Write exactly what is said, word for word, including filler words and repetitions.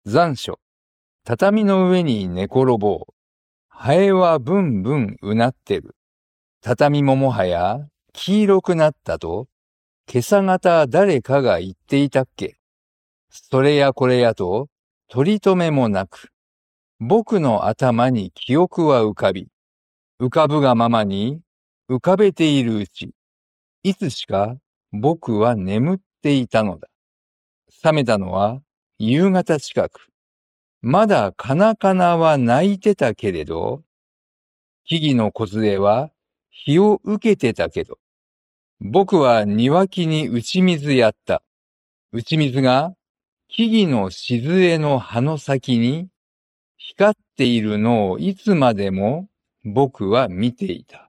残暑。畳の上に寝転ぼう。ハエはブンブンうなってる。畳ももはや黄色くなったと、今朝方誰かが言っていたっけ。それやこれやと、取り留めもなく、僕の頭に記憶は浮かび、浮かぶがままに浮かべているうち、いつしか僕は眠っていたのだ。覚めたのは夕方近く。まだカナカナは鳴いてたけれど、木々の梢は日を受けてたけど、僕は庭木に打ち水やった。打ち水が木々の静の葉の先に光っているのをいつまでも僕は見ていた。